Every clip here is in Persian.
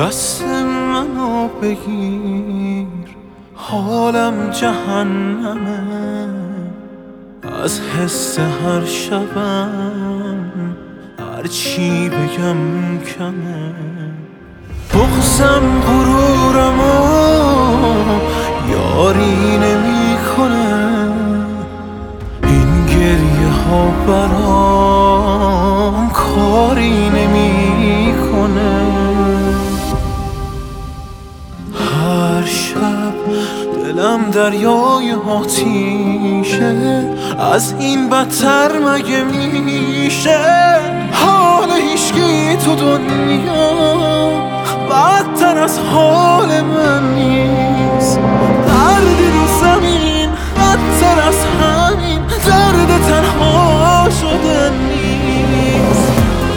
دست منو بگیر، حالم جهنمه، از حس هر شبم هرچی بگم کمه. بغزم غرورمو یاری نمیکنه، این گریه ها برام کاری نمیکنه. هر شب دلم دریای آتیشه، از این بدتر مگه میشه؟ حال هیچکی تو دنیا بدتر از حال من نیست. دردی رو زمین بدتر از همین درد تنها شدن نیست.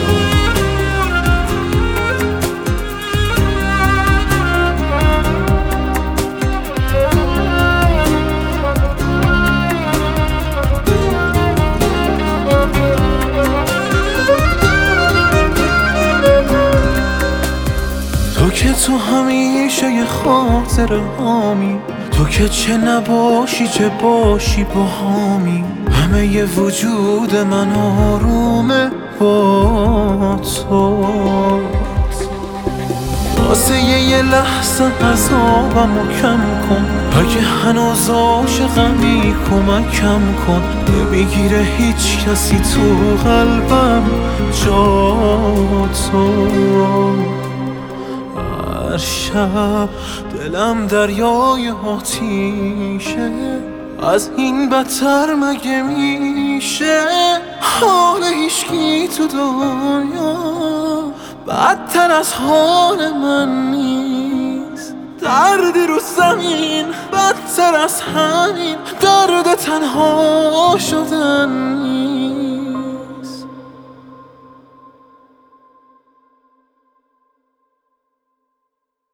تو که تو همیشه یه خاطر هامی، تو که چه نباشی چه باشی با هامی. همه ی وجود من آرومه با تو، واسه یه لحظه عذابمو کم کن. اگه هنوز عاشقمی کمکم کن، نمیگیره هیچ کسی تو قلبم جا تو. هر شب دلم دریای آتیشه، از این بدتر مگه میشه؟ حال هیچکی تو دنیا بدتر از حال من نیست. دردی رو زمین بدتر از همین درد تنها شدن نیست.